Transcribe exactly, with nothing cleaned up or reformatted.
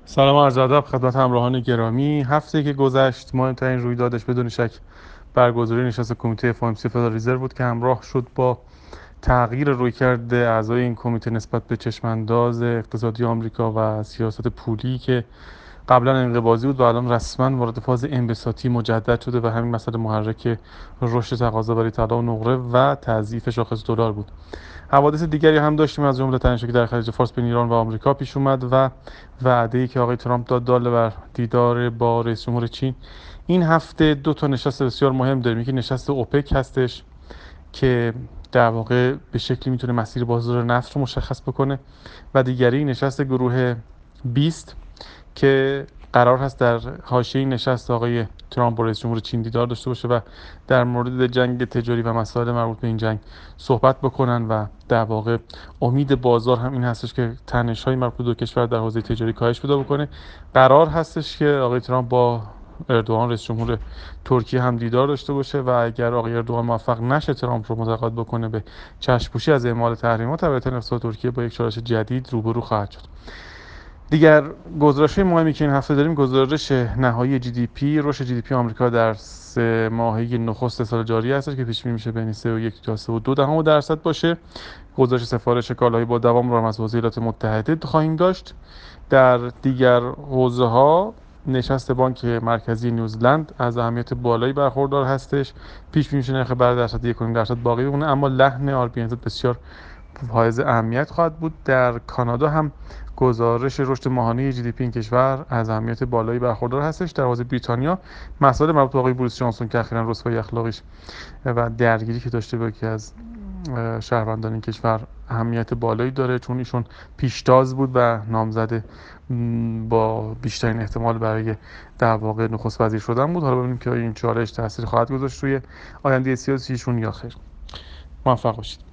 سلام عرض ادب خدمت همراهان گرامی. هفته که گذشت مهمترین رویدادش بدون شک برگزاری نشست کمیته اف او ام سی فدرال رزرو بود که همراه شد با تغییر رویکرد اعضای این کمیته نسبت به چشمانداز اقتصادی آمریکا و سیاست پولی که قبلا انقباضی بود و الان رسما وارد فاز انبساطی مجدد شده و همین مسئله محرک رشد تقاضا برای طلا و نقره و تضعیف شاخص دلار بود. حوادث دیگری هم داشتیم، از جمله تنشی که در خلیج فارس بین ایران و آمریکا پیش اومد و وعده‌ای که آقای ترامپ داد دال بر دیدار با رئیس جمهور چین. این هفته دو تا نشست بسیار مهم داریم. یکی نشست اوپک هستش که در واقع به شکلی میتونه مسیر بازار نفت رو مشخص بکنه و دیگری نشست گروه بیست که قرار هست در حاشیه نشست آقای ترامپ با رئیس جمهور چین دیدار داشته باشه و در مورد جنگ تجاری و مسائل مربوط به این جنگ صحبت بکنن و در واقع امید بازار هم این هستش که تنش‌های مربوط به دو کشور در حوزه تجاری کاهش پیدا بکنه. قرار هستش که آقای ترامپ با اردوغان رئیس جمهور ترکیه هم دیدار داشته باشه و اگر آقای اردوغان موفق نشه ترامپ رو متقاعد بکنه به چشم‌پوشی از اعمال تحریمات، البته اقتصاد ترکیه با یک چالش جدید روبرو خواهد شد. دیگر گزارش مهمی که این هفته داریم گزارش نهایی جی دی پی، رشد جی دی پی آمریکا در سه ماهه نخست سال جاری هست که پیش بینی میشه بین سه و یک تا سه و دو دهم درصد باشه. گزارش سفارش کالاهای با دوام رو هم از ایالات متحده خواهیم داشت. در دیگر حوزه ها نشست بانک مرکزی نیوزلند از اهمیت بالایی برخوردار هستش. پیش بینی میشه نرخ برآورد درصد یک و نیم درصد باقی بمونه، اما لحن آر بی ان بسیار حائز اهمیت خواهد بود. در کانادا هم گزارش رشد ماهانه جی دی پی این کشور از اهمیت بالایی برخوردار هستش. در حوزه بریتانیا مسائل مربوط به آقای بوریس جانسون که اخیراً رسوایی اخلاقیش و درگیری که داشته با یکی از شهروندان این کشور اهمیت بالایی داره، چون ایشون پیشتاز بود و نامزد با بیشترین احتمال برای در واقع نخست وزیر شدن بود. حالا ببینیم که این چالش تاثیر خواهد گذاشت روی آینده سیاسی ایشون یا خیر. موفق باشید.